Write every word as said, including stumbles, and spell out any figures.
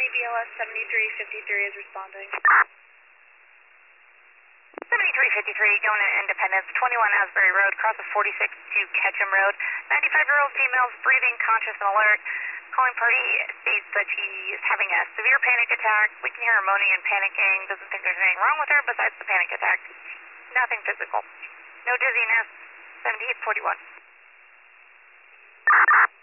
B L S seventy-three fifty-three is responding. seventy-three fifty-three, going to Independence, twenty-one Asbury Road, cross of forty-six to Ketchum Road. ninety-five-year-old female, breathing, conscious and alert. Calling party states that he is having a severe panic attack. We can hear her moaning and panicking. Doesn't think there's anything wrong with her besides the panic attack. Nothing physical. No dizziness. seventy-eight forty-one.